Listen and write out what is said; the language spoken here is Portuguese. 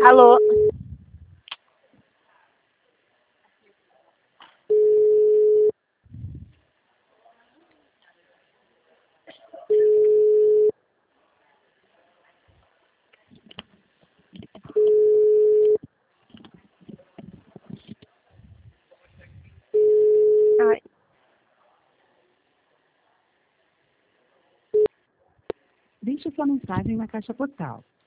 Alô? Ai. Deixe sua mensagem na caixa postal.